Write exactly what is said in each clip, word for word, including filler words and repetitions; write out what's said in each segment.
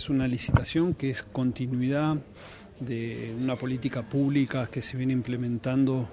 es una licitación que es continuidad de una política pública que se viene implementando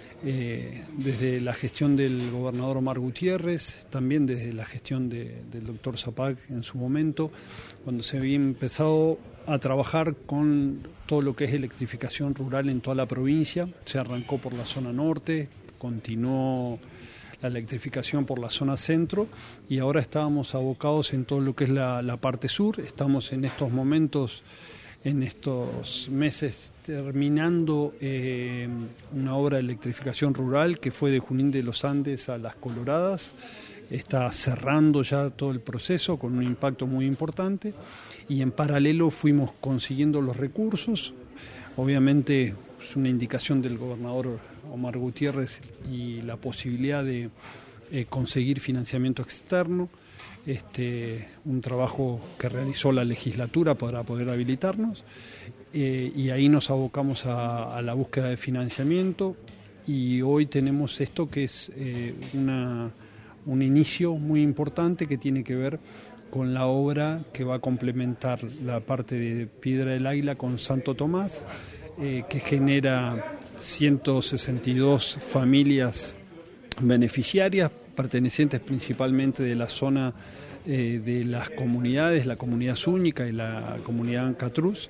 eh, desde la gestión del gobernador Omar Gutiérrez, también desde la gestión de, del doctor Zapac en su momento, cuando se había empezado a trabajar con todo lo que es electrificación rural en toda la provincia. Se arrancó por la zona norte, continuó la electrificación por la zona centro y ahora estábamos abocados en todo lo que es la, la parte sur. Estamos en estos momentos, en estos meses, terminando eh, una obra de electrificación rural que fue de Junín de los Andes a Las Coloradas. Está cerrando ya todo el proceso con un impacto muy importante y en paralelo fuimos consiguiendo los recursos. Obviamente es una indicación del gobernador Omar Gutiérrez y la posibilidad de eh, conseguir financiamiento externo, este, un trabajo que realizó la legislatura para poder habilitarnos eh, y ahí nos abocamos a, a la búsqueda de financiamiento y hoy tenemos esto que es eh, una, un inicio muy importante que tiene que ver con la obra que va a complementar la parte de Piedra del Águila con Santo Tomás, eh, que genera ciento sesenta y dos familias beneficiarias pertenecientes principalmente de la zona eh, de las comunidades, la comunidad Zúñiga y la comunidad Ancatruz,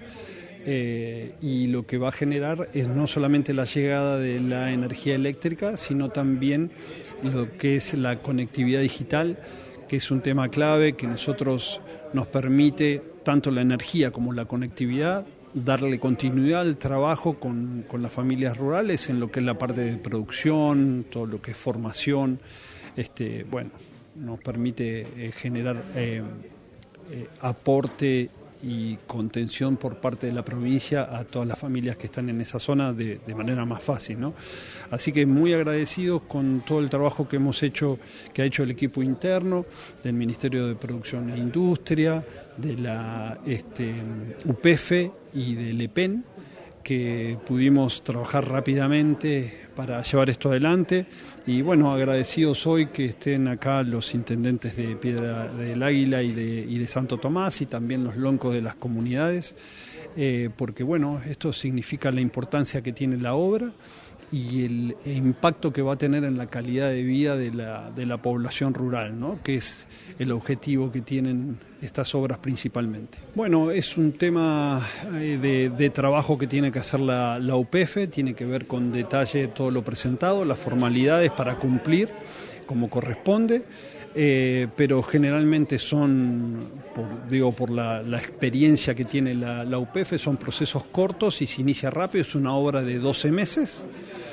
eh, y lo que va a generar es no solamente la llegada de la energía eléctrica, sino también lo que es la conectividad digital, que es un tema clave que nosotros nos permite, tanto la energía como la conectividad, darle continuidad al trabajo con, con las familias rurales en lo que es la parte de producción, todo lo que es formación. Este, bueno, nos permite eh, generar eh, eh, aporte y contención por parte de la provincia a todas las familias que están en esa zona de, de manera más fácil, ¿no? Así que muy agradecidos con todo el trabajo que hemos hecho, que ha hecho el equipo interno del Ministerio de Producción e Industria, de la este, U P E F E y del E P E N, que pudimos trabajar rápidamente para llevar esto adelante y bueno, agradecidos hoy que estén acá los intendentes de Piedra del Águila y de, y de Santo Tomás y también los loncos de las comunidades, eh, porque bueno, esto significa la importancia que tiene la obra y el impacto que va a tener en la calidad de vida de la, de la población rural, ¿no? Que es el objetivo que tienen estas obras principalmente. Bueno, es un tema de, de trabajo que tiene que hacer la, la U P E F E, tiene que ver con detalle todo lo presentado, las formalidades para cumplir como corresponde, eh, pero generalmente son, por, digo, por la, la experiencia que tiene la, la U P E F E, son procesos cortos y se inicia rápido, es una obra de doce meses.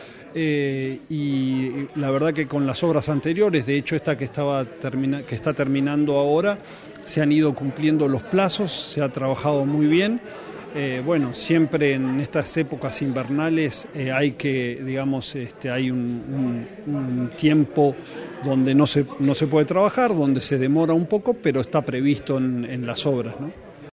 Eh, y la verdad que con las obras anteriores, de hecho esta que, estaba termina, que está terminando ahora, se han ido cumpliendo los plazos, se ha trabajado muy bien. Eh, bueno, siempre en estas épocas invernales eh, hay que, digamos, este, hay un, un, un tiempo donde no se, no se puede trabajar, donde se demora un poco, pero está previsto en, en las obras, ¿no?